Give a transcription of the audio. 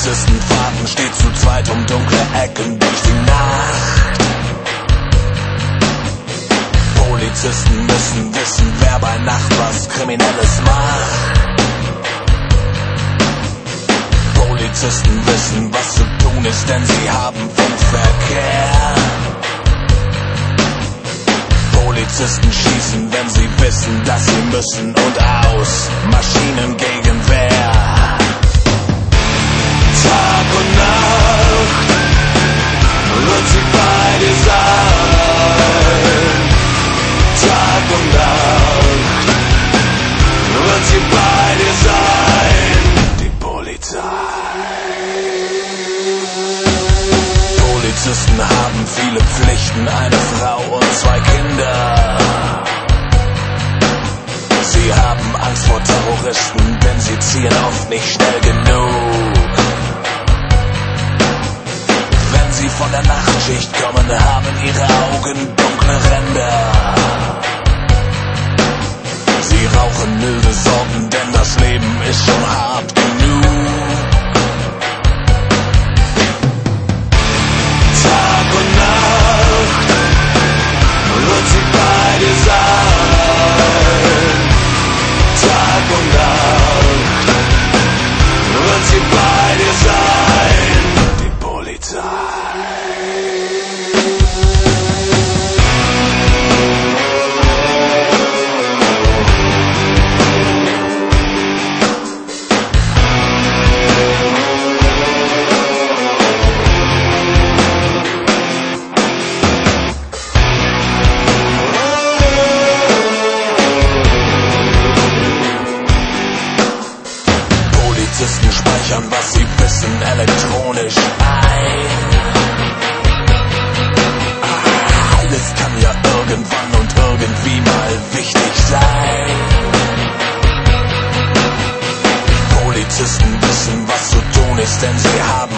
Polizisten fahren stets zu zweit um dunkle Ecken durch die Nacht. Polizisten müssen wissen, wer bei Nacht was Kriminelles macht. Polizisten wissen, was zu tun ist, denn sie haben Funkverkehr. Polizisten schießen, wenn sie wissen, dass sie müssen, und aus Maschinengegenwehr. Tag und Nacht wird sie bei dir sein. Tag und Nacht wird sie bei dir sein. Die Polizei. Polizisten haben viele Pflichten, eine Frau und 2 Kinder. Sie haben Angst vor Terroristen, denn sie ziehen oft nicht schnell genug. Wenn sie von der Nachtschicht kommen, haben ihre Augen dunkle Ränder. Sie rauchen milde Sorten, denn das Leben ist schon hart genug. Tag und Nacht wird sie bei dir sein. Tag und Nacht wird sie bei dir sein. Die Polizei. Polizisten speichern, was sie wissen, elektronisch ein. Alles kann ja irgendwann und irgendwie mal wichtig sein. Polizisten wissen, was zu tun ist, denn sie haben